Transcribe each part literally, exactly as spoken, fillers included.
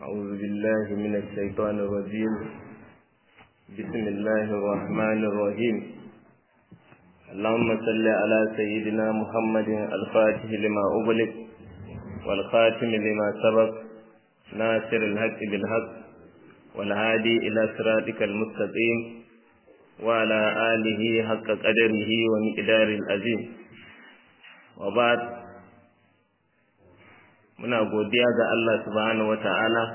أعوذ بالله من الشيطان الرجيم. بسم الله الرحمن الرحيم. اللهم صل على سيدنا محمد الفاتح لما أغلق والخاتم لما سبق ناصر الحق بالحق والهادي إلى صراطك المستقيم وعلى آله حق قدره ومقدار العظيم. وبعد muna godiya ga Allah subhanahu wata'ala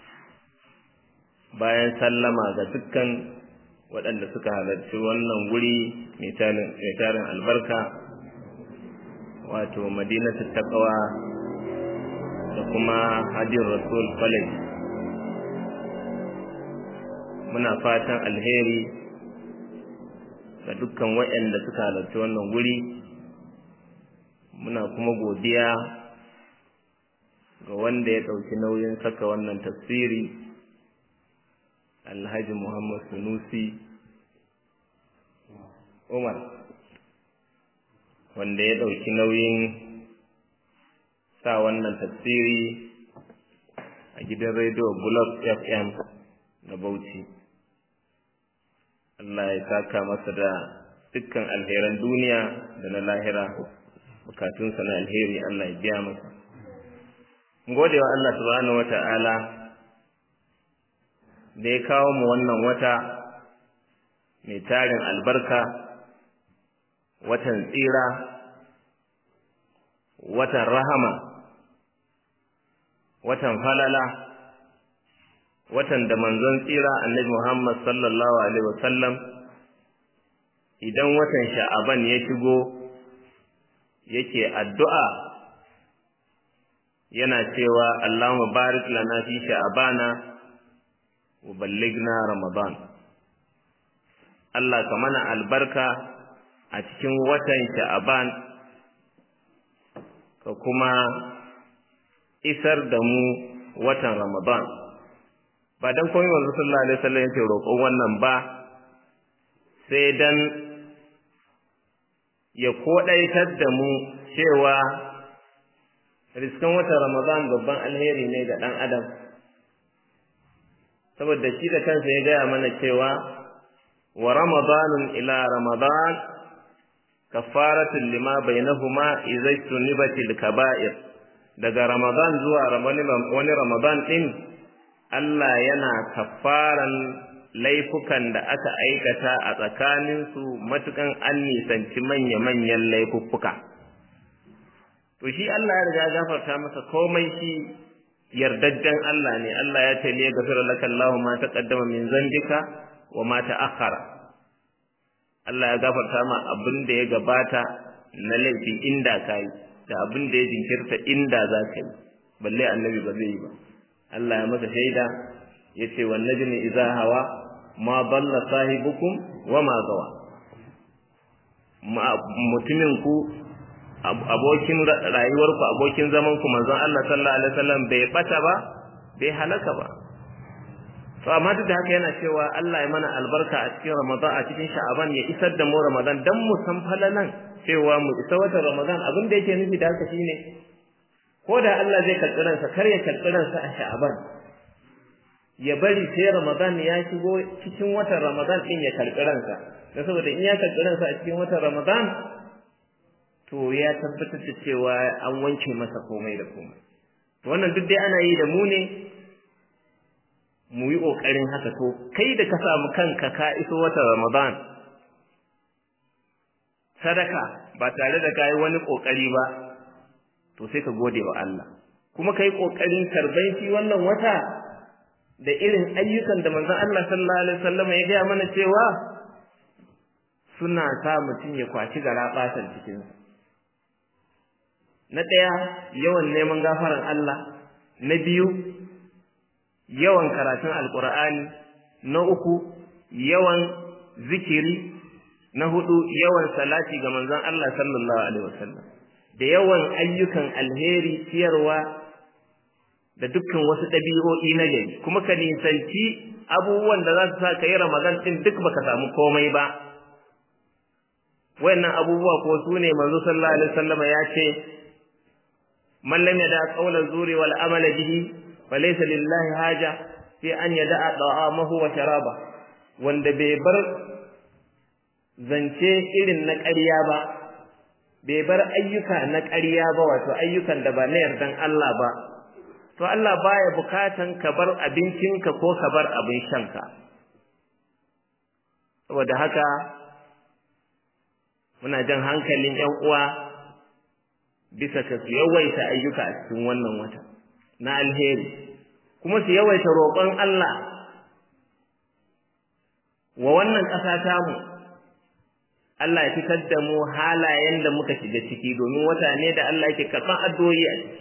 bayan sallama ga dukkan waɗanda suka halarci wannan guri mai tarin albarka wato Madinatu Taqwa da kuma Hadir Rasul College. Muna fatan alheri ga dukkan waɗanda suka halarci wannan guri, muna kuma godiya ga wanda ya ɗauki nauyin saka wannan tafsiri, Alhaji Muhammad Sunusi Umar, wanda ya ɗauki nauyin sa wannan tafsiri a gidan rediyo Bulog F M na Bauchi. Allah ya saka masa da dukkan alheran duniya da na lahira, bukatunsa na alheri Allah ya biya masa. Gode wa Allah subhanahu wata'ala da ya kawo mu wannan wata mai tarin albarka, watan tsira, watan rahama, watan falala, watan da manzon tsira Annabi Muhammad sallallahu alaihi wasallam idan watan Sha'aban ya shigo yake addu'a yana cewa Allahumma barik lana fi sha'bana wa ballighna ramadan. Allah ka mana albarka a cikin watan sha'ban ka kuma isar da mu watan ramadan. Ba dan komai manzo sallallahu alaihi wasallam yake roƙon wannan ba sai dan ya kodaitar da mu cewa riskan watan Ramadan babban alheri ne ga ɗan adam, saboda shi da kansa ya gaya mana cewa wa ramadanun ila ramadan kafaratun lima bainahuma idza sunibatil kaba'ir. Daga Ramadan zuwa wani Ramadan din Allah yana kafaran laifukan da aka aikata a tsakaninsu matukan an nisanci manya-manyan laifuffuka. To shi Allah ya riga gafarta masa komai, shi yardajjen Allah ne. Allah ya ce liya gafira laka Allahu ma taqaddama min zambika wa ma ta'akhkhara. Allah ya gafarta ma abin da ya gabata na laifi inda kai da abin da ya jinkirta inda za ka yi, balle annabi ba zai yi ba. Allah ya masa shaida yace wan najmi idza hawa ma dalla sahibukum wa ma gawa. Mutumin ku abokin rayuwarku, abokin zamanku manzon Allah sallallahu alaihi wasallam bai bata ba, bai halaka ba. To amma duk da haka yana cewa Allah ya mana albarka a cikin Ramadan, a cikin Sha'aban, ya isar da mu Ramadan dan mu san falalan cewa mu isa watan Ramadan. Abin da yake nufi da haka shine ko da Allah zai karɓi ransa, kar ya karɓi ransa a Sha'aban, ya bari sai Ramadan ya shigo cikin watan Ramadan din ya karɓi ransa, dan saboda in ya karɓi ransa a cikin watan Ramadan to ya tabbatar da cewa an wanke masa komai da komai. To wannan duk dai ana yi da mu ne mu yi ƙoƙarin haka. To kai da ka samu kanka ka iso watan Ramadan sadaka ba tare da kai wani ƙoƙari ba, to sai ka gode wa Allah, kuma kai ƙoƙarin karban shi wannan wata da irin ayyukan da manzon Allah sallallahu alaihi wasallam ya gaya mana cewa suna sa mutum ya kwaci garaɓasan cikinsa. Na ɗaya, yawan neman gafaran Allah. Na biyu, yawan karatun Alƙur'ani. Na uku, yawan zikiri. Na hudu, yawan salati ga manzon Allah sallallahu alaihi wasallam. Da yawan ayyukan alheri, ciyarwa da dukkan wasu ɗabi'o'i na gari. Kuma ka nisanci abubuwan da za su sa ka yi Ramadan ɗin duk baka samu komai ba. Wayannan abubuwa ko su ne manzo sallallahu alaihi wasallam ya ce man lam yada qawla zuri wal amala bihi falaysa lillahi haja fi an yada'a da'amahu wa sharaba wanda bai bar zance irin na ƙarya ba bai bar ayyuka na ƙarya ba wato ayyukan da ba na yardan Allah ba to Allah baya bukatan ka bar abincinka ko ka bar abin shanka saboda haka muna jan hankalin ƴan uwa bisa ka su yawaita ayyuka a cikin wannan wata na alheri kuma su yawaita roƙon Allah wa wannan ƙasa tamu Allah ya fitar da mu halayen da muka shiga ciki domin wata ne da Allah yake karɓan addu'o'i a ciki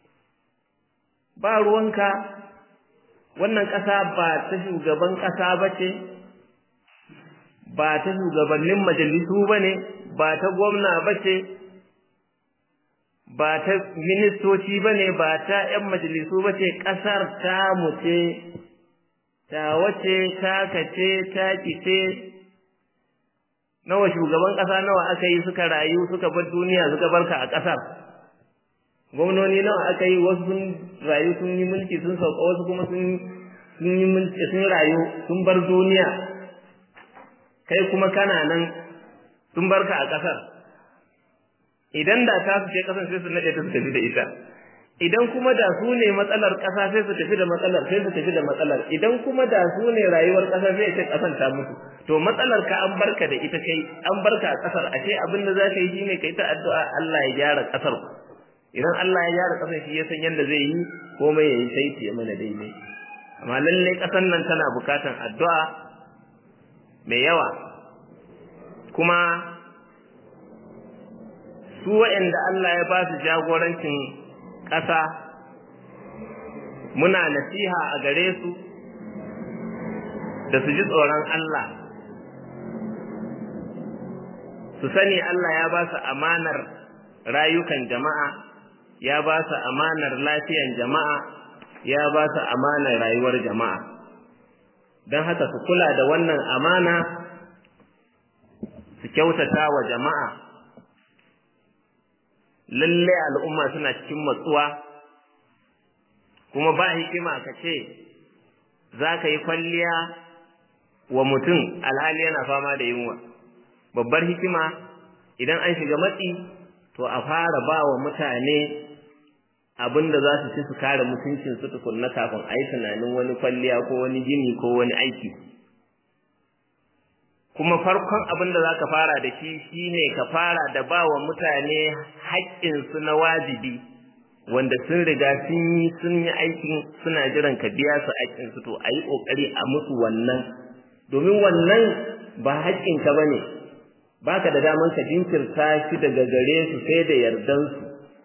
ba ruwanka wannan ƙasa ba ta shugaban ƙasa ba ce ba ta shugabannin majalisu ba ne ba ta gwamna ba ce ba ta ministoci ba ne ba ta ‘yan majalisu ba ce ƙasar tamu ce ta wace taka ce taki ce nawa shugaban ƙasa nawa aka yi suka rayu suka bar duniya suka barka a ƙasar gwamnoni nawa aka yi wasu sun rayu sun yi mulki sun sauka wasu kuma sun yi mulki sun rayu sun bar duniya kai kuma kana nan sun barka a ƙasar idan da ta su ce ƙasar sai su nade ta su tafi da ita idan kuma da su ne matsalar ƙasa sai su tafi da matsalar sai su tafi da matsalar idan kuma da su ne rayuwar ƙasa sai ce ƙasar ta mutu to matsalar ka an barka da ita kai an barka a ƙasar ashe abin da za ka yi shine kai ta addu'a Allah ya gyara ƙasar idan Allah ya gyara ƙasar shi ya san yadda zai yi komai ya yi saiti ya mana daidai amma lallai ƙasar nan tana bukatan addu'a mai yawa kuma su waɗanda Allah ya ba su jagorancin ƙasa muna nasiha a gare su da su ji tsoron Allah su sani Allah ya ba su amanar rayukan jama'a ya ba su amanar lafiyan jama'a ya ba su amanar rayuwar jama'a don haka su kula da wannan amana su kyautata wa jama'a lalle al'umma suna cikin matsuwa kuma ba hikima ka ce za ka yi kwalliya wa mutum alhali yana fama da yunwa babbar hikima idan an shiga matsi to a fara ba wa mutane abin da za su ci su kare mutuncin su tukunna kafin a yi tunanin wani kwalliya ko wani gini ko wani aiki kuma farkon abin da za ka fara da shi shine ka fara da ba wa mutane haƙƙinsu na wajibi wanda sun riga sun yi sun yi aikin suna jiran ka biya su haƙƙinsu to a yi ƙoƙari a musu wannan domin wannan ba haƙƙinka ba ne ba ka da daman ka jinkirta shi daga gare su sai da yardansu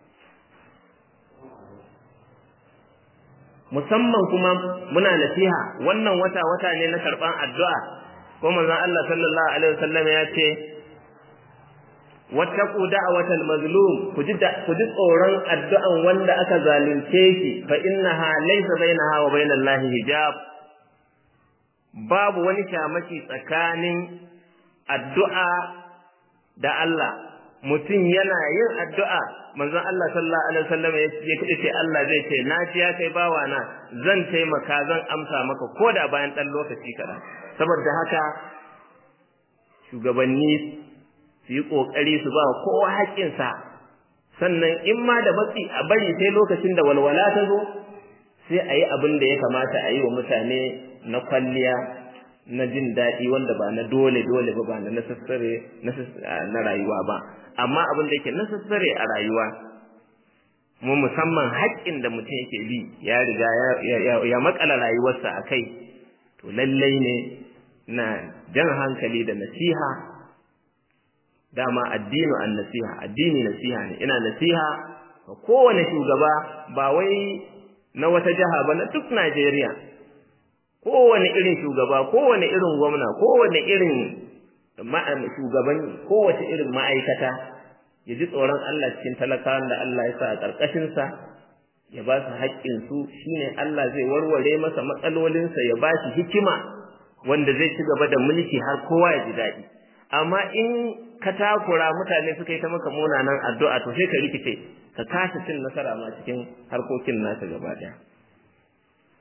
musamman kuma muna nasiha wannan wata wata ne na karɓan addu'a ko manzon Allah sallallahu alaihi wasallam ya ce wattaqu da'watal mazlum ku ji ku ji tsoron addu'an wanda aka zalunce shi fa innaha laysa bainaha wa bainallahi hijab babu wani shamaki tsakanin addu'a da Allah mutum yana yin addu'a manzon Allah sallallahu alaihi wasallam ya ce Allah zai ce na ci ya kai bawana zan taimaka zan amsa maka koda bayan dan lokaci kaɗan. Saboda haka shugabanni su yi ƙoƙari su ba kowa haƙƙinsa sannan in ma da matsi a bari sai lokacin da walwala ta zo sai a yi abin da ya kamata a yi wa mutane na kwalliya na jin daɗi wanda ba na dole dole ba ba na nasassare na rayuwa ba amma abin da yake nasassare a rayuwa mu musamman haƙƙin da mutum yake bi ya riga ya makala rayuwarsa a kai to lallai ne na jan hankali da nasiha dama addinu an nasiha addini nasiha ne ina nasiha ga kowane shugaba ba wai na wata jiha ba na duk Najeriya kowane irin shugaba kowane irin gwamna kowane irin shugaban kowace irin ma'aikata ya ji tsoron Allah cikin talakawan da Allah ya sa a ƙarƙashinsa ya ba su haƙƙinsu shine Allah zai warware masa matsalolinsa ya ba shi hikima wanda zai ci gaba da mulki har kowa ya ji daɗi amma in ka takura mutane suka yi ta maka munanan addu'a to sai ka rikice ka kasa cin nasara ma cikin harkokin nasa gaba ɗaya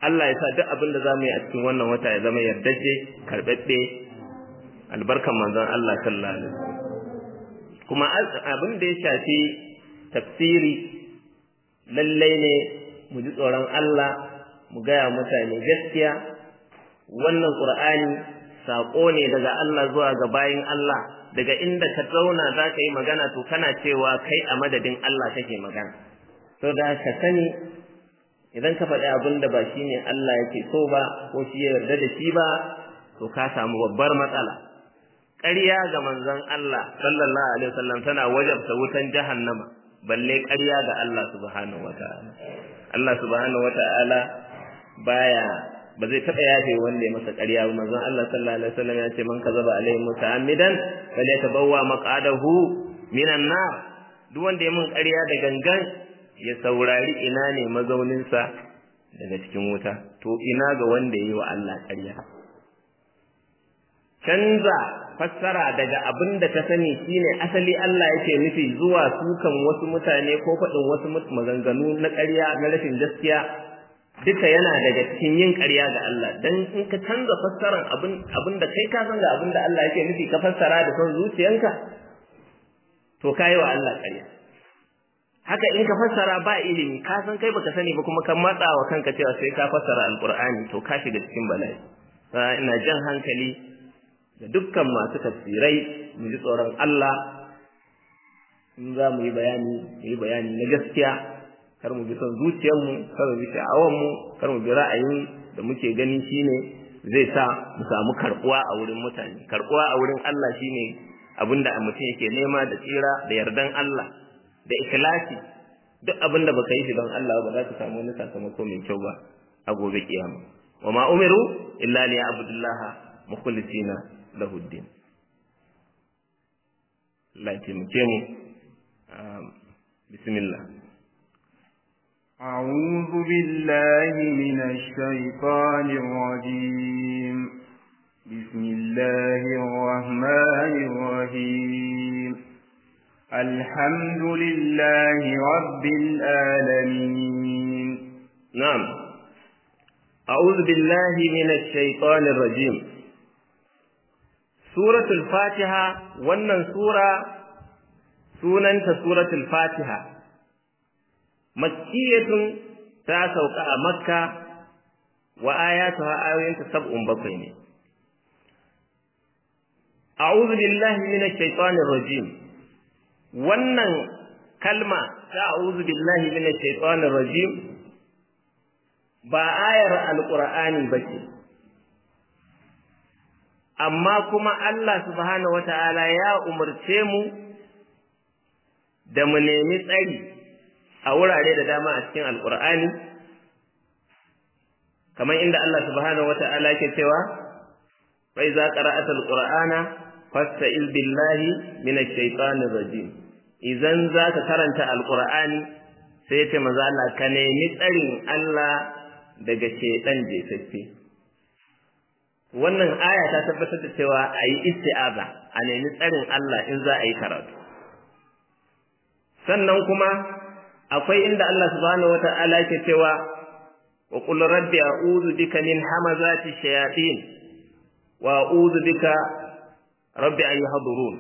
Allah ya sa duk abin da zamu yi a cikin wannan wata ya zama yardaje karbabbe albarkan manzon Allah sallallahu alaihi wasallam kuma abin da ya shafi tafsiri lallai ne mu ji tsoron Allah mu gaya mutane gaskiya wannan Qur'ani sako ne daga Allah zuwa ga bayin Allah daga inda ka zauna za ka yi magana to kana cewa kai a madadin Allah kake magana to da ka sani idan ka faɗi abin da ba shi ne Allah yake so ba ko shi ya yarda da shi ba to ka samu babbar matsala ƙarya ga manzon Allah sallallahu alaihi wasallam tana wajabta wutan jahannama balle ƙarya ga Allah subhanahu wataala Allah subhanahu wataala baya ba zai taɓa yafe wanda ya masa ƙarya ba manzon Allah sallallahu alaihi wasallam ya ce man kazaba alaihi muta'ammidan falyatabawwa maq'adahu minan nar duk wanda ya mun ƙarya da gangan ya saurari ina ne mazauninsa daga cikin wuta to ina ga wanda yayi wa Allah ƙarya canza fassara daga abin da ka sani shine asali Allah yake nufi zuwa sukan wasu mutane ko faɗin wasu maganganu na ƙarya na rashin gaskiya duka yana daga cikin yin ƙarya ga Allah dan in ka canza fassaran abin abin da kai ka san ga abin da Allah yake nufi ka fassara da son zuciyanka to kai wa Allah ƙarya haka in ka fassara ba ilimi ka san kai baka sani ba kuma ka matsa wa kanka cewa sai ka fassara alqur'ani to ka shiga cikin bala'i ina jan hankali da dukkan masu tafsirai mu ji tsoron Allah in za mu yi bayani mu yi bayani na gaskiya kar mu bi son zuciyarmu kar mu bi sha'awanmu kar mu bi ra'ayin da muke gani shine zai sa mu samu karbuwa a wurin mutane karbuwa a wurin Allah shine abinda mutum yake nema da tsira da yardan Allah da ikhlasi duk abinda baka yi shi don Allah ba za ka samu wani sakamako mai kyau ba a gobe kiyama wa ma umiru illa liya'budullaha mukhlisina lahu ad-din Allah ya taimake mu bismillah أعوذ بالله من الشيطان الرجيم بسم الله الرحمن الرحيم الحمد لله رب العالمين نعم أعوذ بالله من الشيطان الرجيم سورة الفاتحة wannan sura sunanta suratul fatiha makkiyatun ta sauka a makka wa ayatuha ayoyinta sab'un bakwai ne a'udhu billahi minash shaitanir rajim wannan kalma ta a'udhu billahi minash shaitanir rajim ba ayar alqur'ani bace amma kuma Allah subhanahu wataala ya umurce mu da mu nemi tsari a wurare da dama a cikin alqur'ani kamar inda Allah subhanahu wataala yake cewa fa iza qara'ata alqur'ana fasta'iz billahi minash shaitanir rajim idan zaka karanta alqur'ani sai ce manzo Allah ka nemi tsarin Allah daga shaitan jefaffe wannan aya ta tabbatar da cewa ayi isti'aza a nemi tsarin Allah in za a yi karatu sannan kuma akwai inda Allah subhanahu wata'ala yake cewa wa qul rabbi a'udhu bika min hamazati shayatin wa a'udhu bika rabbi an yahdurun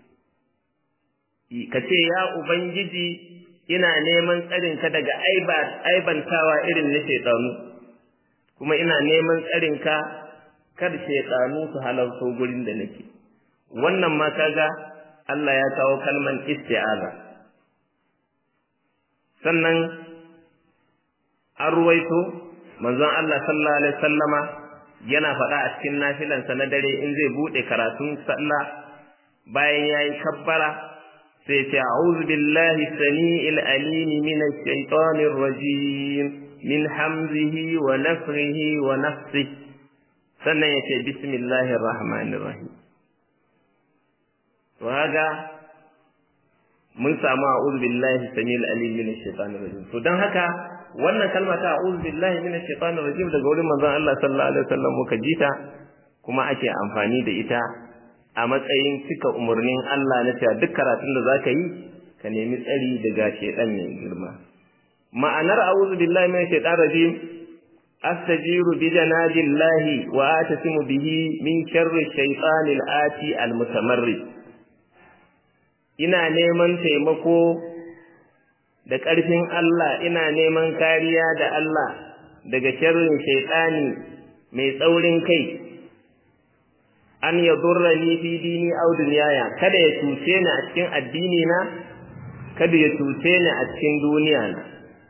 kace ya ubangiji ina neman tsarin ka daga aiba aibantawa irin na shaytanu kuma ina neman tsarin ka kar shaytanu su halarto gurin da nake wannan ma kaga Allah ya kawo kalman isti'aza sannan an ruwaito manzon Allah sallallahu alaihi wasallama yana faɗa a cikin nafilansa na dare in zai bude karatun sallah bayan yayi kabbara sai ya ce a'udhu billahi samii'il alim minash shaitanir rajim min hamzihi wa nafthihi wa nafsihi sannan ya ce bismillahir rahmanir rahim to haga mun samu a'udhu billahi samii'il alim minash shaitanir rajim to dan haka wannan kalma ta a'udhu billahi minash shaitanir rajim daga wurin manzon Allah sallallahu alaihi wasallam muka jita kuma ake amfani da ita a matsayin cika umurnin Allah na cewa duk karatun da zaka yi ka nemi tsari daga shaitan ne girma ma'anar a'udhu billahi minash shaitanir rajim astajiru bi janabillahi wa atasimu bihi min sharri shaytanil ati almutamarrid ina neman taimako da ƙarfin Allah, ina neman kariya da Allah daga sharrin shaytani mai tsaurin kai, an yadurrani fi dini aw dunyaya, kada ya cuce ni a cikin addini na, kada ya cuce ni a cikin duniya na.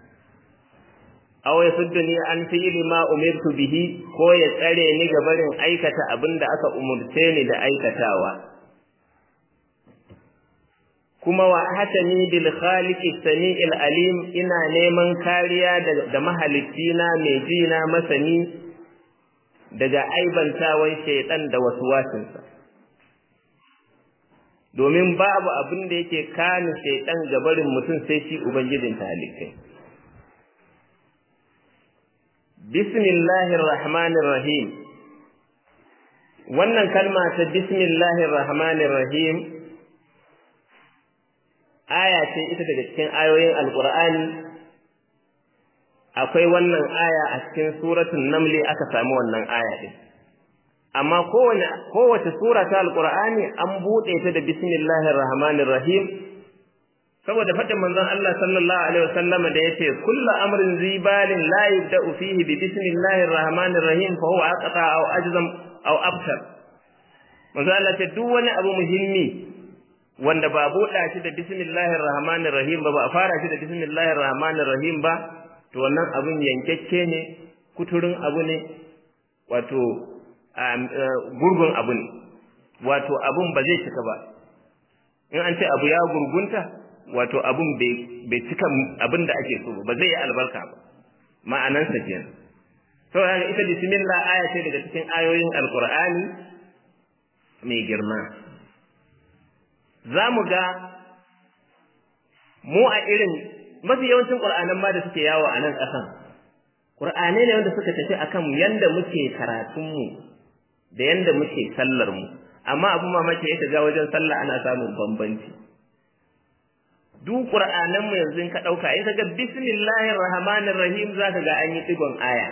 Aw yasudduni an fi'li ma umirtu bihi, ko ya tsare ni ga barin aikata abinda aka umurce ni da aikatawa. Kuma wa hatani bil khaliqi sami'il alim, ina neman kariya da mahalicci na mai ji na masani daga aibantawan shaytan da waswasinsa. Domin babu abin da yake kani shaytan ga barin mutum sai shi ubangijin talikai. Bismillahir Rahmanir Rahim. Wannan kalma ta Bismillahir Rahmanir Rahim aya ce ita daga cikin ayoyin Alƙur'ani. Akwai wannan aya a cikin suratul Naml aka samu wannan aya din. Amma kowace kowace sura ta Alƙur'ani an bude ta da Bismillahir Rahmanir Rahim. Saboda fadin manzon Allah sallallahu alaihi wasallama da yace kullu amrin zibalin la yubda'u fihi bi bismillahir rahmanir rahim fa huwa aqta aw ajzam aw abtar. Manzon Allah ce duk wani abu muhimmi wanda ba buɗa shi da bismillahir rahmanir rahim ba ba fara shi da bismillahir rahmanir rahim ba, to wannan abun yankekke ne, kuturin abu ne, wato gurgun abu ne, wato abun ba zai cika ba. In an ce abu ya gurgunta, wato abun bai cika abin da ake so ba zai yi albarka ba, ma'anansa kenan. Saboda ita bismillah aya ce daga cikin ayoyin alqur'ani mai girma. Za mu ga mu a irin mafi yawancin qur'anan ma da suke yawo a nan ƙasan, qur'anai ne wanda suka tafi akan yanda muke karatunmu da yanda muke sallar mu, amma abu mamaki ya ga wajen sallah ana samun bambanci. Duk qur'anan mu yanzu ka dauka in kaga bismillahir rahmanir rahim zaka ga an yi digon aya.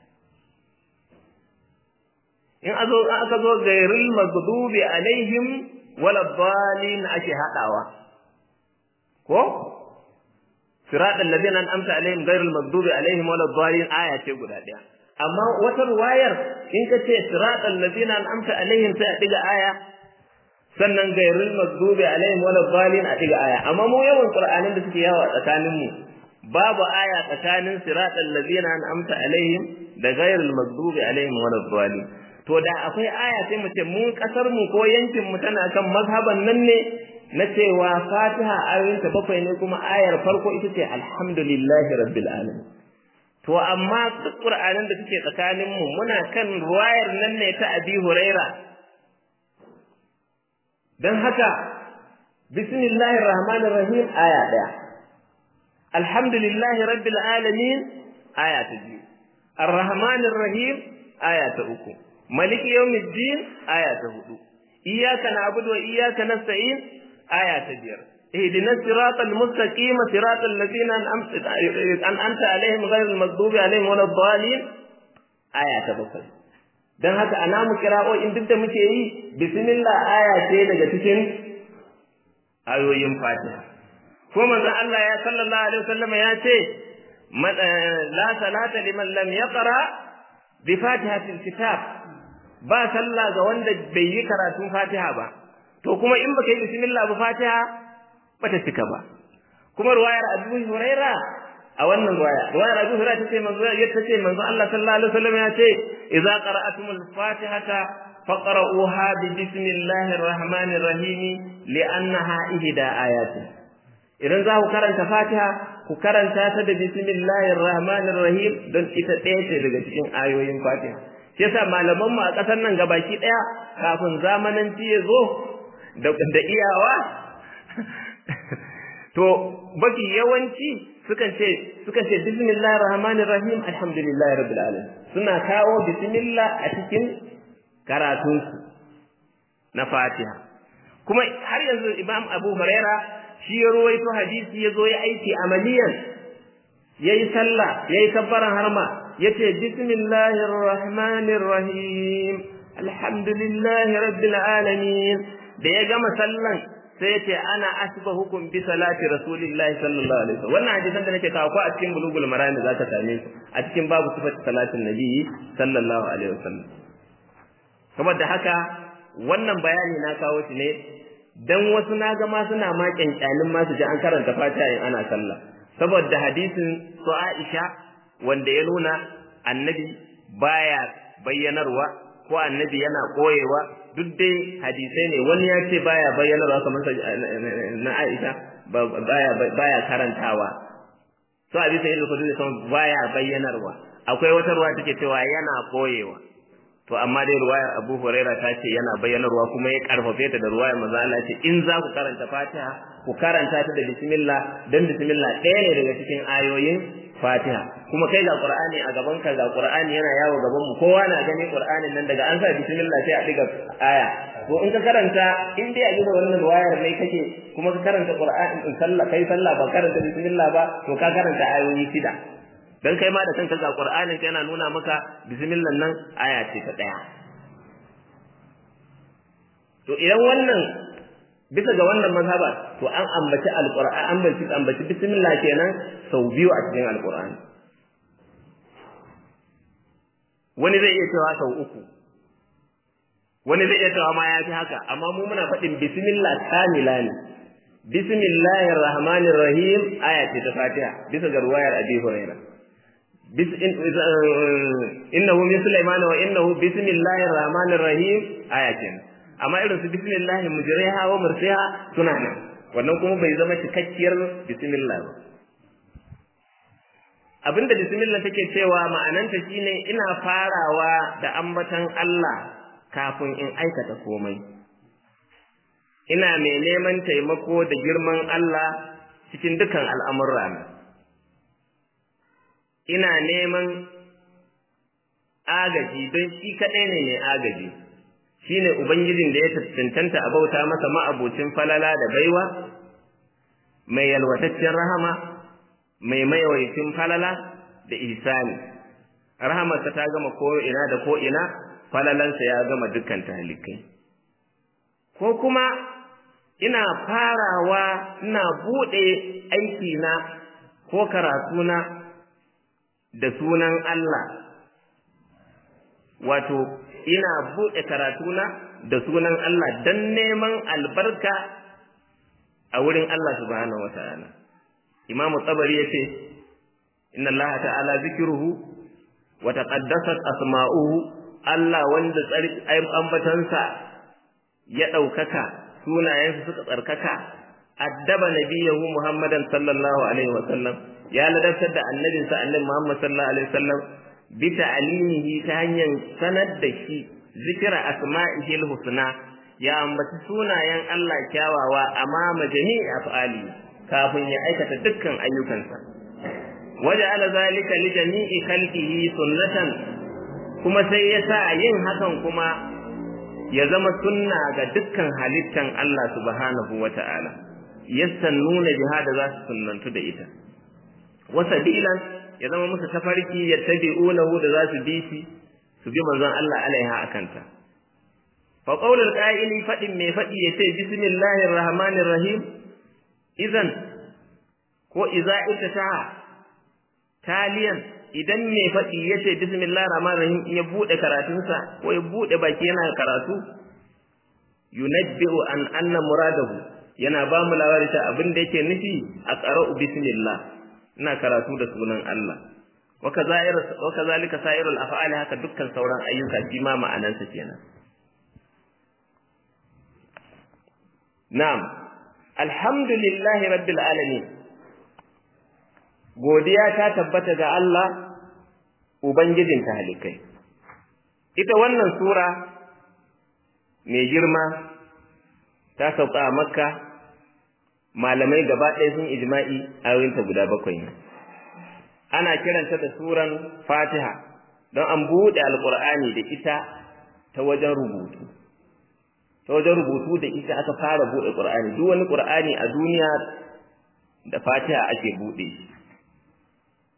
In azo aka zo gairil maghdubi alaihim wala dhalin ake hadawa ko siratal ladina an'amta alaihim gairil maghdubi alaihim wala dhalin aya ce guda daya. Amma wata ruwayar in ka ce siratal ladina an'amta alaihim sai a diga aya, sannan gairul maghdubi alaihim wala dhalin a diga aya. Amma mu yawan qur'anin da suke yawa tsakanin mu babu aya tsakanin siratal ladina an'amta alaihim da gairul maghdubi alaihim wala dhalin. To da akwai aya sai mu ce mu kasar mu ko yankin mu tana kan mazhaban nan ne na cewa Fatiha ayoyin ta bakwai ne, kuma ayar farko ita ce alhamdulillahi rabbil alamin. To amma duk qur'anin da suke tsakanin mu muna kan ruwayar nan ne ta Abi Huraira. Dan haka bismillahir rahmanir rahim aya daya, alhamdulillahi rabbil alamin aya ta biyu, arrahmanir rahim aya ta uku, maliki yawmiddin aya ta hudu, iyyaka na'budu wa iyyaka nasta'in aya ta biyar, ihdinas siratal mustaqim siratal ladzina an'amta alaihim ghayril maghdubi alaihim waladdallin aya ta bakwai. Dan haka ana mu kira'o'in duk da muke yi bismillah aya ce daga cikin ayoyin Fatiha. Ko manzon Allah ya sallallahu alaihi wasallam ya ce la salata liman lam yaqra bi fatihatil kitab, ba sallah ga wanda bai yi karatun Fatiha ba. To kuma in baka yi bismillah ba Fatiha bata cika ba. Kuma ruwayar Abu Huraira a wannan ruwaya ruwayar Abu Hurairah tace manzo yace ce manzo Allah sallallahu alaihi wasallam ya ce idza qara'atumul fatihata faqra'uha bi bismillahir rahmanir rahim li'annaha ihda ayatin. Idan za ku karanta Fatiha ku karanta ta da bismillahir rahmanir rahim don ita ɗaya ce daga cikin ayoyin Fatiha. Shi yasa malaman mu a ƙasar nan gabaki ɗaya kafin zamananci ya zo da da iyawa to baki yawanci sukan ce sukan ce bismillahir rahmanir rahim alhamdulillahi rabbil alamin, suna kawo bismillah a cikin karatun su na Fatiha. Kuma har yanzu Imam Abu Huraira shi ya ruwaito hadisi ya zo ya aiki amaliyan yayi sallah yayi kabbaran harma yace bismillahir rahmanir rahim alhamdulillahi rabbil alamin da ya gama sallan sai yace ana asbahukum bi salati rasulillahi sallallahu alaihi wasallam wannan hadisin da nake kawo ko a cikin bulugul marami zaka same su a cikin babu sifatu salatin nabi sallallahu alaihi wasallam saboda haka wannan bayani na kawo shi ne dan wasu naga ma suna ma kyankyalin ma su ji an karanta Fatiha in ana sallah saboda hadisin su Aisha wanda ya nuna annabi baya bayyanarwa ko annabi yana koyewa duk dai hadisai ne wani ya ce baya bayyanarwa kamar na Aisha baya baya karantawa so hadisi ne ko duk san baya bayyanarwa akwai wata ruwa take cewa yana koyewa to amma dai ruwayar Abu Huraira ta ce yana bayyanarwa kuma ya karfafe ta da ruwayar manzo Allah ce in za ku karanta Fatiha ku karanta ta da bismillah dan bismillah ɗaya ne daga cikin ayoyin Fatiha kuma kai ga Qur'ani a gaban ka ga Qur'ani yana yawo gaban mu kowa na gani Qur'anin nan daga an sa bismillah sai a diga aya to in ka karanta in dai a gida wannan ruwayar ne kake kuma ka karanta Qur'ani in sallah kai sallah ba karanta bismillah ba to ka karanta ayoyi shida dan kai ma da kanka ga Qur'anin ka yana nuna maka bismillah nan aya ce ta daya to idan wannan bisa ga wannan mazhaba to an ambaci alqur'ani an ambaci ambaci bismillah kenan sau biyu a cikin alqur'ani wani zai iya cewa sau uku wani zai iya cewa ma ya fi haka amma mu muna faɗin bismillah kamila ne bismillahir rahmanir rahim aya ce ta Fatiha bisa ga ruwayar Abi Hurairah bis innahu min Sulaiman wa innahu bismillahir rahmanir rahim aya ce amma irin su bismillah mujriha wa mursiha suna nan wannan kuma bai zama cikakkiyar bismillah ba abinda bismillah take cewa ma'ananta shine ina farawa da ambatan Allah kafin in aikata komai ina mai neman taimako da girman Allah cikin dukan al'amurana ina neman agaji don shi kaɗai ne mai agaji shine ubangijin da ya tantanta a bauta masa ma'abocin falala da baiwa mai yalwataccen rahama mai maiwaitin falala da ihsani rahamarsa ta gama ko ina da ko ina falalansa ya gama dukkan talikai ko kuma ina farawa ina bude aiki na ko karatuna da sunan Allah wato ina bude karatuna da sunan Allah dan neman albarka a wurin Allah subhanahu wataala Imam Tabari yace inna Allah ta'ala zikruhu wa taqaddasat asma'uhu Allah wanda tsarki ambatansa ya daukaka sunayensa suka tsarkaka addaba nabiyahu Muhammadan sallallahu alaihi wasallam ya ladabtar da annabinsa annabi Muhammad sallallahu alaihi wasallam bi ta'limihi ta hanyar sanar da shi zikra asma'ihi al-husna ya ambaci sunayen Allah kyawawa amama jami'i af'ali kafin ya aikata dukkan ayyukansa waja'ala zalika li jami'i khalqihi sunnatan kuma sai ya sa yin hakan kuma ya zama sunna ga dukkan halittan Allah subhanahu wata'ala yastannuna jihada za su sunnantu da ita wasabilan ya zama musu tafarki yattabi'unahu da za su bi shi su bi manzon Allah alaiha akanta fa qaulul qa'ili fadin mai fadi yace bismillahir rahmanir rahim idan ko iza ita taliyan idan mai fadi yace bismillahir rahmanir rahim ya bude karatunsa ko ya bude baki yana karatu yunabbi'u an anna muradahu yana ba mu labari ta abin da yake nufi a qara'u bismillah ina karatu da sunan Allah wa kazair wa kazalika sa'irul af'ali haka dukkan sauran ayyuka shi ma ma'anansa kenan na'am alhamdulillahi rabbil alamin godiya ta tabbata ga Allah ubangijin talikai ita wannan sura mai girma ta sauka a Makka malamai gaba ɗaya sun ijma'i ayoyinta guda bakwai ne ana kiranta da suran Fatiha don an buɗe alƙur'ani da ita ta wajen rubutu ta wajen rubutu da ita aka fara buɗe ƙur'ani duk wani ƙur'ani a duniya da Fatiha ake buɗe shi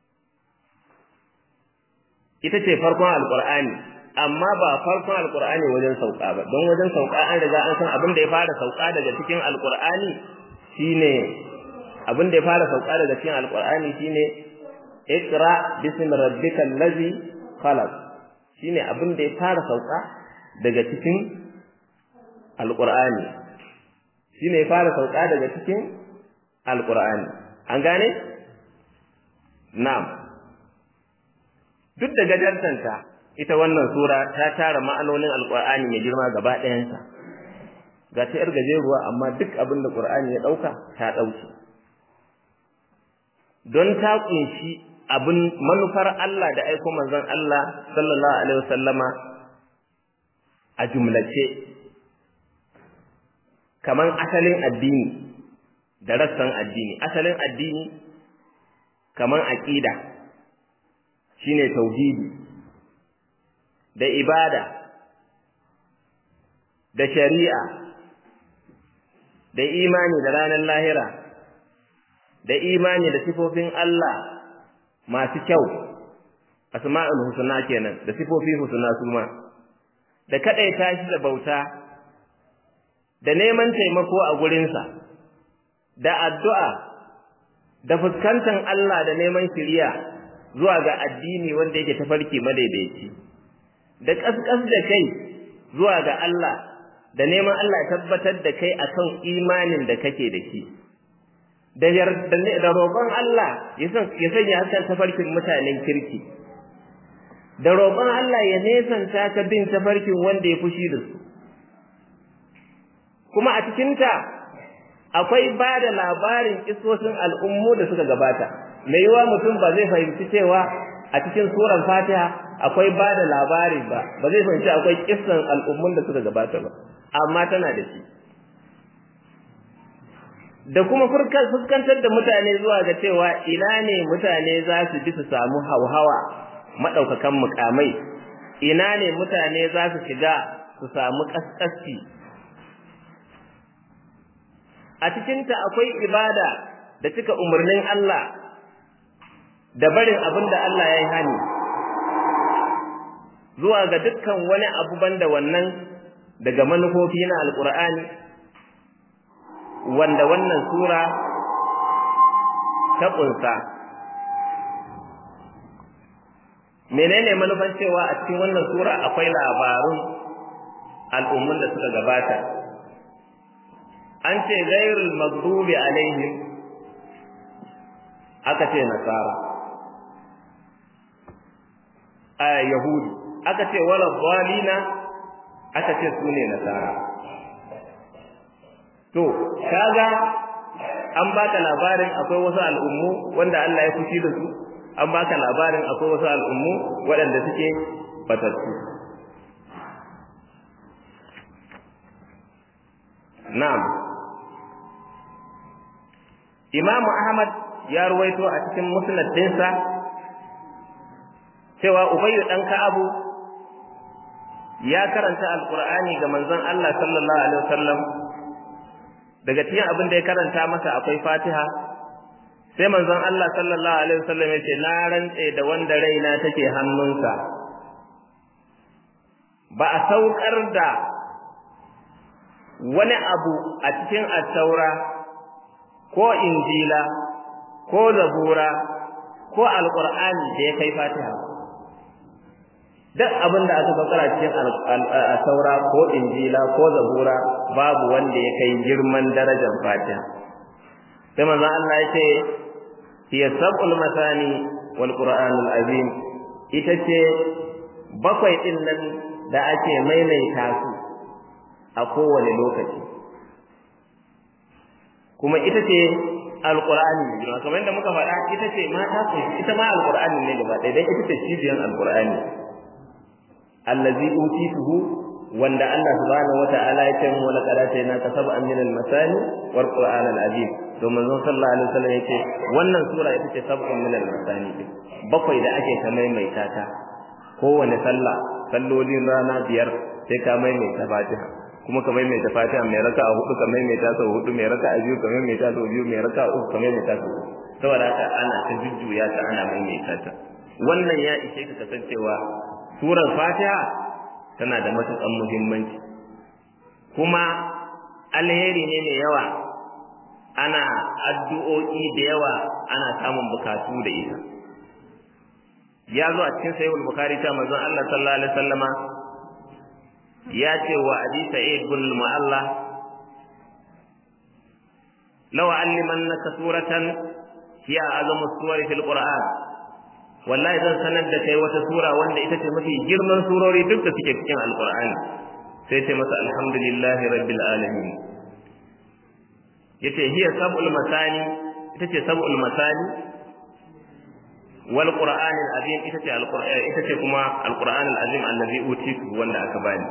ita ce farkon alqur'ani amma ba farkon alqur'ani wajen sauka ba don wajen sauka an riga an san abin da ya fara sauka daga cikin alqur'ani shine abin da ya fara sauka daga cikin alqur'ani shine iqra bismi rabbikal ladzi khalaq shine abin da ya fara sauka daga cikin alqur'ani shine ya fara sauka daga cikin alqur'ani an gane na'am duk da gajartanta ita wannan sura ta tara ma'anonin alqur'ani mai girma gaba ɗayansa ga ta yar gajeruwa amma duk abin da qur'ani ya dauka ta dauki don ta kunshi abin manufar Allah da aiko manzon Allah sallallahu alaihi wasallama a jumlace kaman asalin addini da rassan addini asalin addini kaman aqida shine tauhidi da ibada da shari'a da imani da ranar lahira da imani da sifofin Allah masu kyau asma'ul husna kenan da sifofi husna suma da kadaita shi da bauta da neman taimako a gurinsa da addu'a da fuskantar Allah da neman shiriya zuwa ga addini wanda yake tafarki madaidaici da kaskas da kai zuwa ga Allah da neman Allah ya tabbatar da kai akan imanin da kake da shi da da roƙon Allah ya sanya hakan tafarkin mutanen kirki da roƙon Allah ya nesanta ka bin tafarkin wanda ya fushi da su kuma a cikinta akwai ba da labarin kisosin al'ummu da suka gabata mai yiwa mutum ba zai fahimci cewa a cikin surar Fatiha akwai ba da labari ba ba zai fahimci akwai kissan al'ummun da suka gabata ba amma tana da shi da kuma fuskantar da mutane zuwa ga cewa ina ne mutane za su bi su samu hauhawa madaukakan mukamai ina ne mutane za su shiga su samu kaskasci a cikinta akwai ibada da cika umarnin Allah da barin abin da Allah ya yi hani zuwa ga dukkan wani abu banda wannan daga manufofi na alkur'ani wanda wannan sura ta kunsa menene manufan cewa a cikin wannan sura akwai labarun al'ummun da suka gabata an ce ghayrul maghdubi alaihim aka ce nasara a yahudi aka ce wala dhalina aka ce sune nasara to kaga an baka labarin akwai wasu al'ummu wanda Allah ya fushi da su an baka labarin akwai wasu al'ummu waɗanda suke batattu na'am Imam Ahmad ya ruwaito a cikin musnad dinsa cewa Ubay dan Ka'abu ya karanta alqur'ani ga manzon Allah sallallahu alaihi wasallam daga cikin abin da ya karanta masa akwai Fatiha sai manzon Allah sallallahu alaihi wasallam ya ce na rantse da wanda raina take hannunsa ba a saukar da wani abu a cikin at-taura ko injila ko zabura ko alqur'ani da ya kai Fatiha duk abin da aka saukar a cikin at-taura ko injila ko zabura babu wanda ya kai girman darajar Fatiha sai manzo Allah ya ce hiya sab'ul masani wal qur'anul azim ita ce bakwai din nan da ake maimaita su a kowane lokaci kuma ita ce alqur'ani ne kamar yadda muka faɗa ita ce ma ta ce ita ma alqur'ani ne gaba ɗaya dan ita ce cibiyar alqur'ani allazi utituhu wanda Allah subhanahu wata'ala ya ce mu wala qaratayna kasab'an min al-masani wal qur'an al-azim to manzon sallallahu alaihi wasallam yace wannan sura ita ce sab'un min al-masani bakwai da ake ta maimaita ta kowane sallah sallolin rana biyar sai ka maimaita Fatiha kuma ka maimaita Fatiha mai raka'a hudu ka maimaita sau hudu mai raka'a biyu ka maimaita sau biyu mai raka'a uku ka maimaita sau uku saboda haka ana ta jujjuya ta ana maimaita ta wannan ya ishe ka kasancewa surar Fatiha tana da matuƙar muhimmanci kuma alheri ne mai yawa, ana addu'o'i da yawa, ana samun bukatu da ita. Ya zo a cikin sahihul bukhari ta manzon Allah sallallahu alaihi wasallama ya ce wa Abi Sa'id bin Mu'alla law allimannaka suratan hiya azamu suwari fil Qur'an, wallahi zan sanar da kai wata sura wanda ita ce mafi girman surori duk da suke cikin Al-Qur'ani. Sai ce masa alhamdulillahi rabbil alamin. Yace hiya sab'ul masani, ita ce sab'ul masani wal qur'anil azim, ita ce alqur'an ita ce kuma alqur'anul azim allazi utitu wanda aka bani.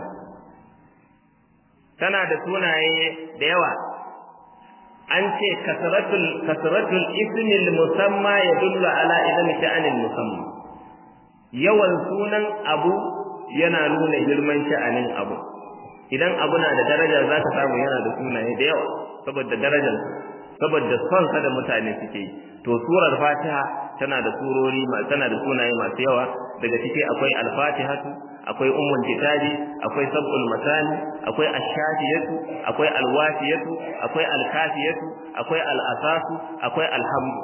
Tana da sunaye da yawa. An ce kasratul kasratul ismil musamma yadullu ala idami sha'anil musamma. Yawan sunan abu yana nuna girman sha'anin abu. Idan abu na da daraja za ka samu yana da sunaye da yawa saboda darajar, saboda son sa da mutane suke yi. To surar Fatiha tana da surori, tana da sunaye masu yawa. Daga ciki akwai al-Fatihatu, akwai ummul kitabi, akwai sab'ul masani, akwai ash-shafiyatu, akwai al-wasiyatu, akwai al-kafiyatu, akwai al-asasu, akwai al-hamdu.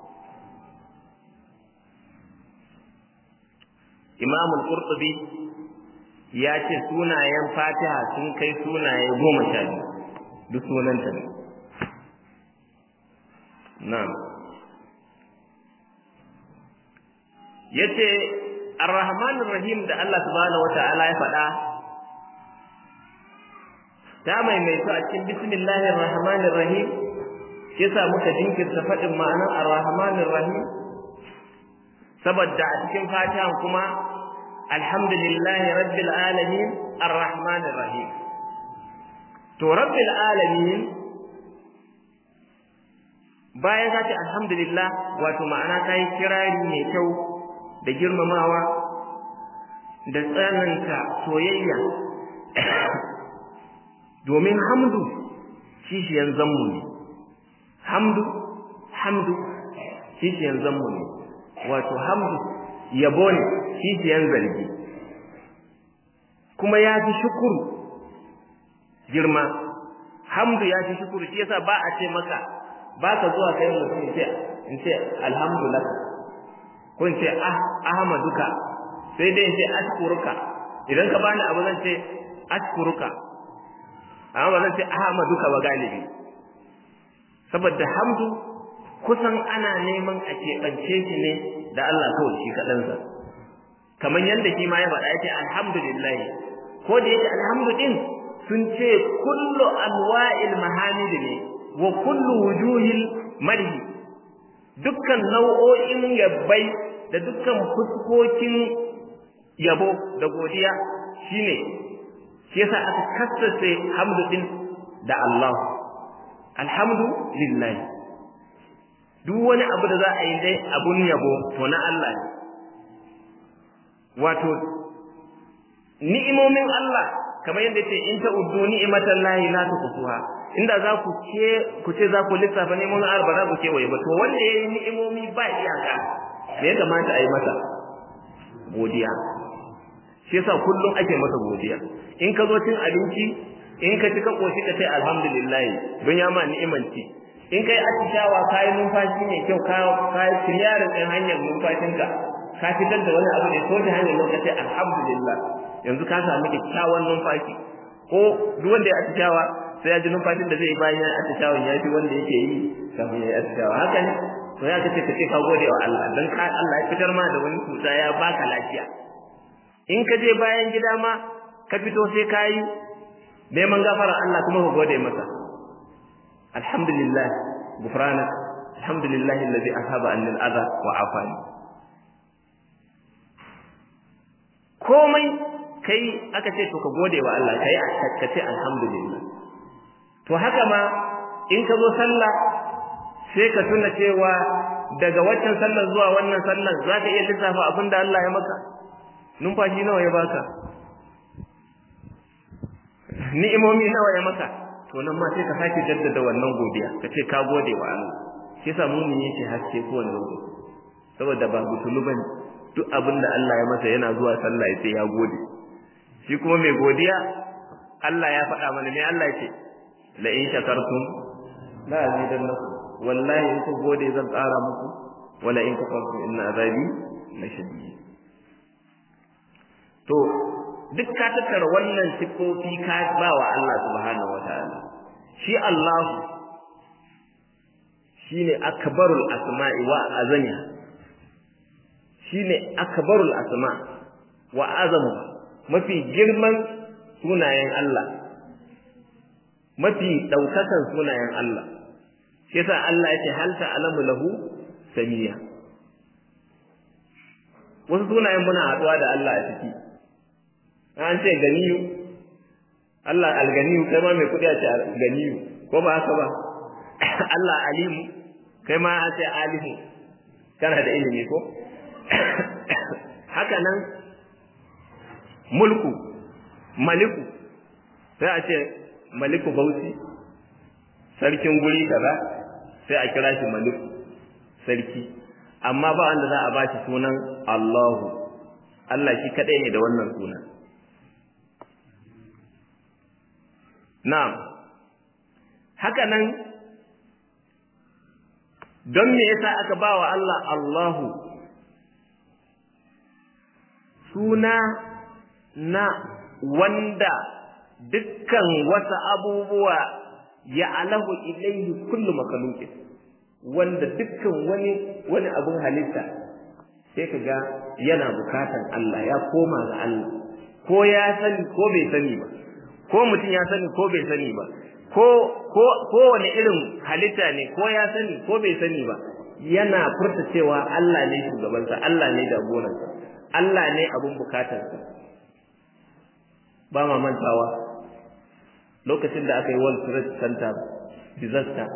Imam al-Qurtubi ya ce sunayen Fatiha sun kai sunaye goma sha biyu, duk sunanta ne. Na'am. Yace Ar-Rahman Ar-Rahim da Allah subhanahu wata'ala ya faɗa ta maimaito a cikin Bismillahir Rahmanir Rahim, yasa muka jinkirta faɗin ma'anar Ar-Rahman Ar-Rahim saboda a cikin Fatiha kuma alhamdulillahi rabbil alamin Ar-Rahmanir Rahim. To rabbil alamin bayan ka ce alhamdulillah, wato ma'ana kai kirari mai kyau da girmamawa da tsananta soyayya, domin hamdu kishiyan zammu ne. Hamdu hamdu kishiyan zammu ne, wato hamdu yabo ne kishiyan zargi, kuma ya fi shukuru girma. Hamdu ya fi shukuru, shi yasa ba a ce maka, ba ka zuwa kai mutum in ce alhamdulillah ko in ce ah ahmaduka, sai dai in ce ashkuruka. Idan ka bani abu zan ce ashkuruka, amma ba zan ce ahmaduka ba galibi, saboda hamdu kusan ana neman a keɓance shi ne da Allah kawai shi kaɗansa, kamar yadda shi ma ya faɗa ya ce alhamdulillah. Ko da yake alhamdu din sun ce kullu anwa'il mahamid ne wa kullu wujuhil madhi, dukkan nau'o'in yabbai da dukkan fuskokin yabo da godiya shine shi yasa aka kassace hamdu din da Allah. Alhamdu lillahi, duk wani abu da za a yi dai abun yabo to na Allah ne. Wato ni'imomin Allah kamar yadda ce in ta'uddu ni'matallahi la tuhsuha, inda za ku ce ku ce za ku lissafa ni'imomin Allah ba za ku kewaye ba. To wanda yayi ni'imomi ba iyaka, me ya kamata a yi masa godiya. Shi yasa kullum ake masa godiya. In ka zo cin abinci, in ka ci ka koshi ka ce alhamdulillah don ya ma ni'imanci. In kai atishawa kai numfashi mai kyau, ka kai tiyarin din hanyar numfashinka, ka fitar da wani abu ne to da hanyar lokaci alhamdulillah, yanzu ka samu kyakkyawan numfashi. Ko duk wanda ya atishawa sai ya ji numfashin da zai yi bayan ya atishawan ya fi wanda yake yi kafin ya yi atishawa. Haka ne, to ya kace ka ce ka gode wa Allah dan ka Allah ya fitar ma da wani tuta ya baka lafiya. In ka je bayan gida ma ka fito sai ka yi neman gafarar Allah kuma ka gode masa. Alhamdulillah gufranak, alhamdulillah alladhi ashaba anni al-adha wa afani. Komai kai aka ce to ka gode wa Allah, kai ka ce alhamdulillah. To haka ma in ka zo sallah sai ka tuna cewa daga waccan sallar zuwa wannan sallar za ka iya lissafa abin da Allah ya maka. Numfashi nawa ya baka, ni'imomi nawa ya maka, to nan ma sai ka sake jaddada wannan godiya, ka ce ka gode wa Allah. Shi yasa mu'min yake haske ko wanda lokaci, saboda ba butulu bane. duk abin da Allah ya masa yana zuwa sallah ya ce ya gode shi kuma mai godiya Allah ya faɗa mana me Allah ya ce la in shakartum la azidannakum wallahi in ku gode zan ƙara muku wala in kafartum inna azabi lashadid to duk ka tattara wannan sifofi ka ba wa Allah subhanahu wataala shi Allah shine akbarul asma'i wa azamiha shine akbarul asma wa azamu mafi girman sunayen Allah mafi daukakan sunayen Allah shi yasa Allah yake hal ta'lamu lahu samiya wasu sunayen muna haduwa da Allah a ciki an ce ganiyu Allah alganiyu kai ma mai kudi a ce ganiyu ko ba haka ba Allah alimu kai ma a ce alimu kana da ilimi ko haka nan mulku maliku sai a ce maliku bauchi sarkin guri kaza sai a kira shi maliku sarki amma ba wanda za a ba shi sunan Allahu Allah shi kadai ne da wannan sunan na'am haka nan don me yasa aka ba wa Allah Allahu suna na wanda dukkan wasu abubuwa ya alahu ilaihi kullu makhluqin wanda dukkan wani wani abun halitta sai kaga yana bukatan Allah ya koma ga Allah ko ya sani ko bai sani ba ko mutum ya sani ko bai sani ba ko ko ko wani irin halitta ne ko ya sani ko bai sani ba yana furta cewa Allah ne shugabansa Allah ne jagoransa Allah ne abun bukatarsa ba ma mantawa lokacin da aka yi World Trade Center disaster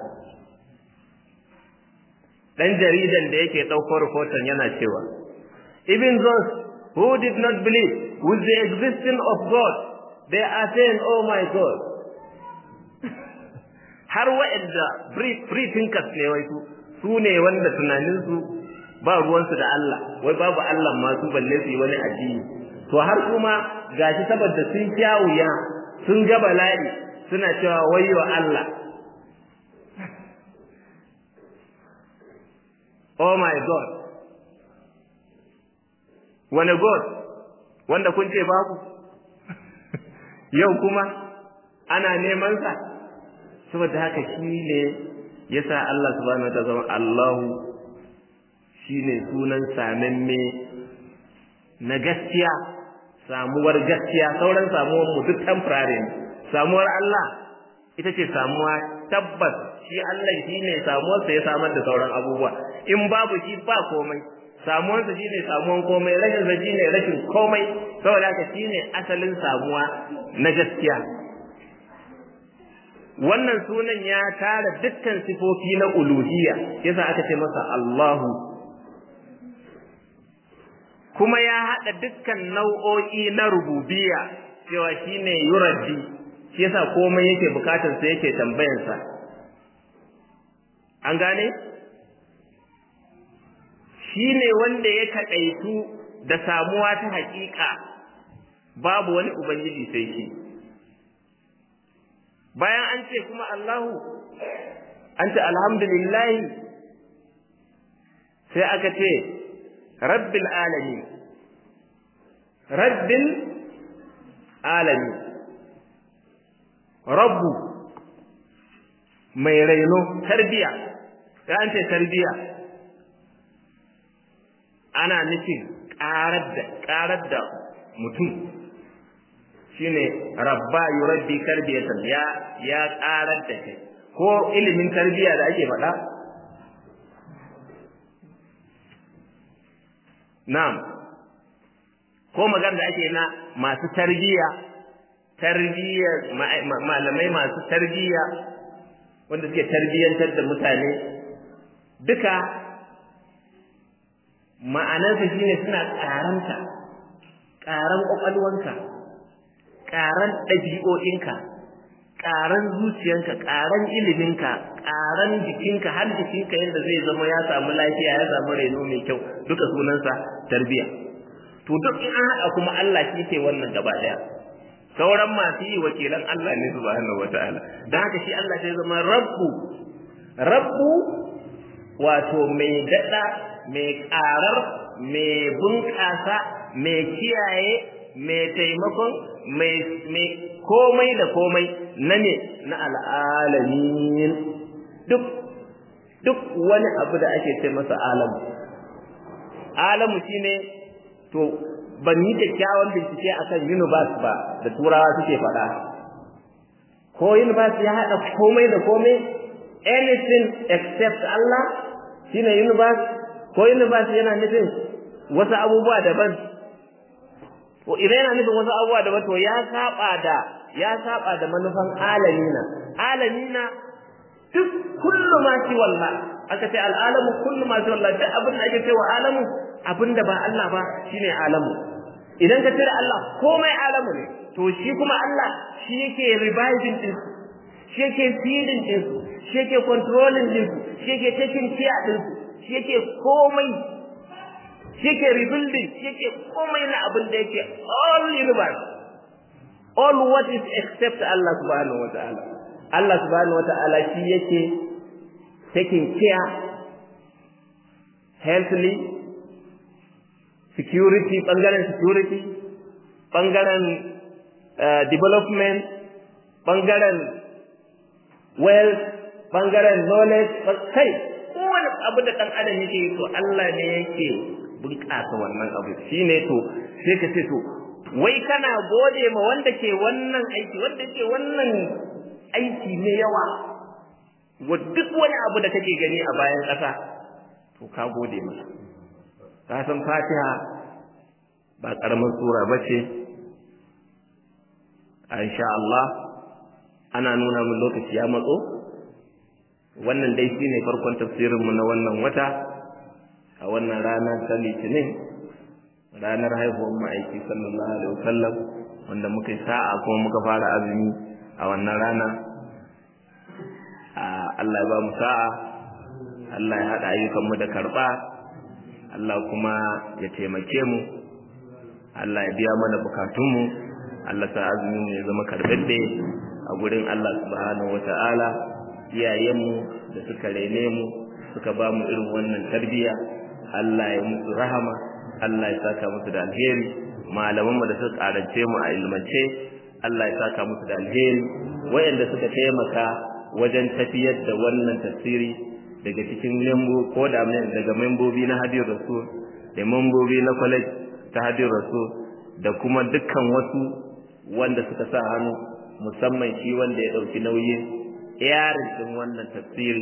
dan jaridan da yake dauko rahoton yana cewa even those who did not believe with the existence of God they are saying oh my God har wa'anda free thinkers ne wai su su ne wanda tunaninsu ba ruwansu da Allah wai babu Allah ma su balle su yi wani addini to har kuma gashi saboda sun kyawuya sun ga bala'i suna cewa wayyo Allah oh my God wani God wanda kun ce babu yau kuma ana neman sa saboda haka shine yasa Allah subhanahu wa ta'ala Allahu shine sunan samamme na gaskiya samuwar gaskiya sauran samuwar mu duk temporary ne samuwar Allah ita ce samuwa tabbas shi Allah shine samuwar sa ya samar da sauran abubuwa in babu shi ba komai samuwar sa shine samuwan komai rashin sa shine rashin komai saboda haka shine asalin samuwa na gaskiya wannan sunan ya tara dukkan sifofi na uluhiyya yasa aka ce masa Allahu kuma ya hada dukkan nau'o'i na rububiyya cewa shine yuraddi shi yasa komai yake bukatar sa yake tambayar sa an gane shine wanda ya kadaitu da samuwa ta hakika babu wani ubangiji sai shi bayan an ce kuma Allahu an ce alhamdulillah sai aka ce rabbil alamin rabbil alamin rabbu mai raino tarbiya sai an ce tarbiya ana nufin karar da karar da mutum shine rabba yurabbi tarbiyatan ya ya karar da kai ko ilimin tarbiya da ake faɗa na'am ko magana da ake na masu tarbiya tarbiya malamai masu tarbiya wanda suke tarbiyantar da mutane duka ma'anarsa shine suna karanta karan kwakwalwanka karan ɗabi'o'inka ƙaran zuciyanka, ƙaran iliminka, ƙaran jikinka, har jikinka yadda zai zama ya samu lafiya, ya samu reno mai kyau, duka sunansa tarbiya. To duk in an haɗa kuma Allah shi ke wannan gaba ɗaya. Sauran masu yi wakilan Allah ne subhanahu wata'ala. Don haka shi Allah sai zama rabbu, rabbu wato mai daɗa, mai ƙarar, mai bunƙasa, mai kiyaye, mai taimakon, mai komai da komai na ne na al'alamin. Duk duk wani abu da ake ce masa alamu. Alamu shine to ban yi kyakkyawan bincike akan universe ba da turawa suke faɗa. Ko universe ya haɗa komai da komai, anything except Allah shine universe, ko universe yana nufin wasu abubuwa daban. Ko idan yana nufin wasu abubuwa daban to ya saba da ya saba da manufan alamina. Alamina duk kullu ma shi wallah, aka ce al'alamu kullu ma shi wallah, duk abin da ake cewa alamu abin da ba Allah ba shine alamu. Idan ka tira Allah komai alamu ne, to shi kuma Allah shi yake reviving din su, shi yake feeding din su, shi yake controlling din su, shi yake taking care din su, shi yake komai, shi yake rebuilding, shi yake komai na abin da yake all universe, all what is except Allah subhanahu wa ta'ala. Allah subhanahu wa ta'ala shi yake taking care healthily, security, bangaren security, bangaren uh, development, bangaren wealth, bangaren knowledge, kai kowane abu da dan adam yake yi to Allah ne yake bunƙasa wannan abu. Shine to sai ka ce to wai kana gode ma wanda ke wannan aiki, wanda ke wannan aiki ne yawa wa duk wani abu da kake gani a bayan ƙasa, to ka gode masa. Ka san Fatiha ba ƙaramin sura bace. Insha Allah ana nuna mun lokaci ya matso. Wannan dai shine farkon tafsirin mu na wannan wata, a wannan rana ta Litinin, ranar haihuwar ma'aiki sallallahu alaihi wasallam, wanda muka yi sa'a kuma muka fara azumi a wannan rana. Allah ya ba mu sa'a, Allah ya haɗa ayyukanmu da karɓa, Allah kuma ya taimake mu, Allah ya biya mana bukatunmu, Allah sa azumin mu ya zama karɓaɓɓe a gurin Allah subhanahu wata'ala. Iyayenmu da suka rene mu suka ba mu irin wannan tarbiyya, Allah ya musu rahama, Allah ya saka musu da alheri. Malamanmu da suka karance mu a ilmance, Allah ya saka musu da alheri. Wayanda suka taimaka wajen tafiyar da wannan tafsiri daga cikin membo ko da daga membobi na Hadir Rasul da membobi na college ta Hadir Rasul da kuma dukkan wasu wanda suka sa hannu, musamman shi wanda ya dauki nauyin yarin din wannan tafsiri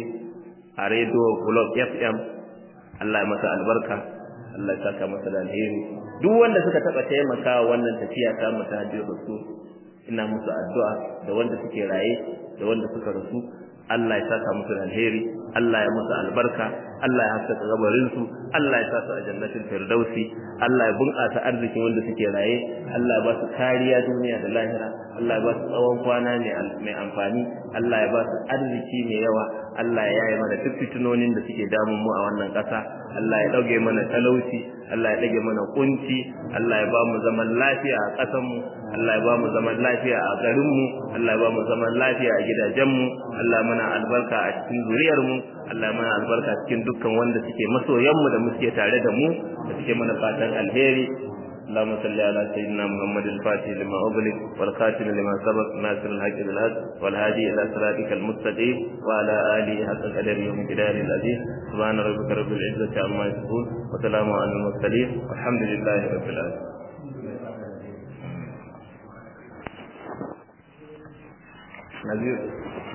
a Radio Blog F M. Allah ya masa albarka, Allah ya saka masa da alheri. Duk wanda suka taba taimaka wannan tafiya ta mu ta Hadir Rasul, ina musu addu'a, da wanda suke raye da wanda suka rasu, Allah ya saka musu da alheri, Allah ya musu albarka, Allah ya haskaka gabarin su, Allah ya sa su a jannatul firdausi, Allah ya bunƙasa arzikin wanda suke raye, Allah ya ba su kariya duniya da lahira, Allah ya ba su tsawon kwana mai amfani, Allah ya ba su arziki mai yawa, Allah ya yaye mana duk fitinonin da suke damun mu a wannan ƙasa, Allah ya dauke mana talauci, Allah ya dage mana kunci, Allah ya ba mu zaman lafiya a ƙasar mu, Allah ya ba mu zaman lafiya a garin mu, Allah ya ba mu zaman lafiya a gidajen mu, Allah mana albarka a cikin zuriyar mu, Allah mana albarka cikin dukkan wanda suke masoyan mu da muke tare da mu, da suke mana fatan alheri. اللهم صل على سيدنا محمد الفاتح لما أغلق والخاتم لما سبق ناصر الحق بالحق والهادي إلى صراطك المستقيم وعلى آله حق قدره ومقداره العظيم. سبحان ربك رب العزة عما يصفون وسلام على المرسلين والحمد لله رب العالمين. نبي